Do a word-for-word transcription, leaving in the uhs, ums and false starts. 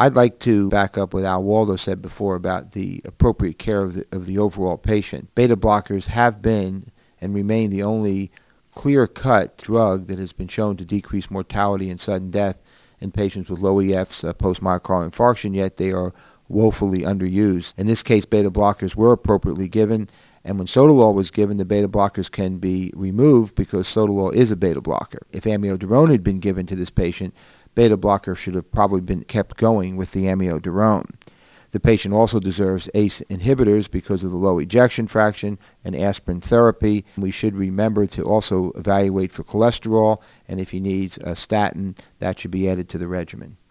I'd like to back up what Al Waldo said before about the appropriate care of the, of the overall patient. Beta blockers have been and remain the only clear-cut drug that has been shown to decrease mortality and sudden death in patients with low E Fs uh, post-myocardial infarction, yet they are woefully underused. In this case, beta blockers were appropriately given, and when sotalol was given, the beta blockers can be removed because sotalol is a beta blocker. If amiodarone had been given to this patient, beta blocker should have probably been kept going with the amiodarone. The patient also deserves A C E inhibitors because of the low ejection fraction and aspirin therapy. We should remember to also evaluate for cholesterol, and if he needs a statin, that should be added to the regimen.